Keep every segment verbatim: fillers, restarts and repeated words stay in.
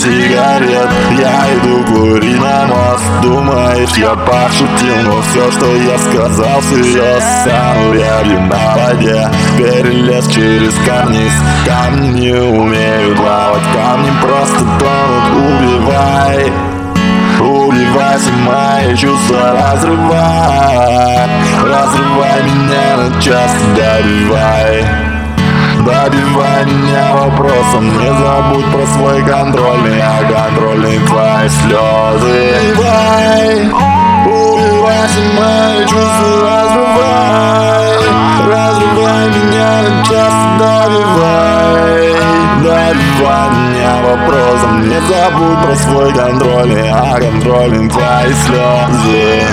сигарет. Я иду курить на мост. Думаешь, я пошутил, но все, что я сказал, всерьез. Стану рябью на воде, перелез через карниз. Камни не умеют плавать, камни просто тонут. Убивай, убивай все мои чувства, разрывай, разрывай меня на части, добивай. Добивай меня вопросом, не забудь про свой контрольный, а контрольный твои слезы. Убивай, убивай все мои чувства, разрывай, разрывай меня на части, добивай. Добивай меня вопросом, не забудь про свой контрольный, а контрольный твои слезы.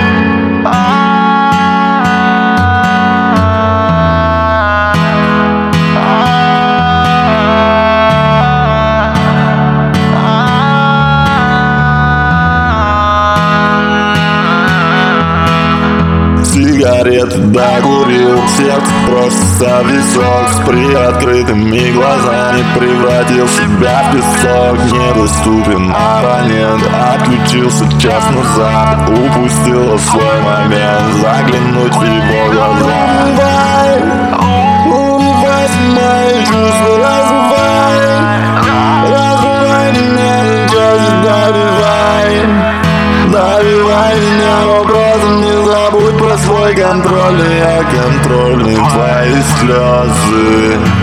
Сигарету докурил, сердце просится в висок. С приоткрытыми глазами превратил себя в песок. Недоступен абонент, отключился час назад. Упустила свой момент заглянуть в его глаза. Убивай, убивай мои чувства, разрывай, разрывай меня на части, добивай. Добивай меня вопросом, не забудь про свой контрольный, а контрольный твои слезы.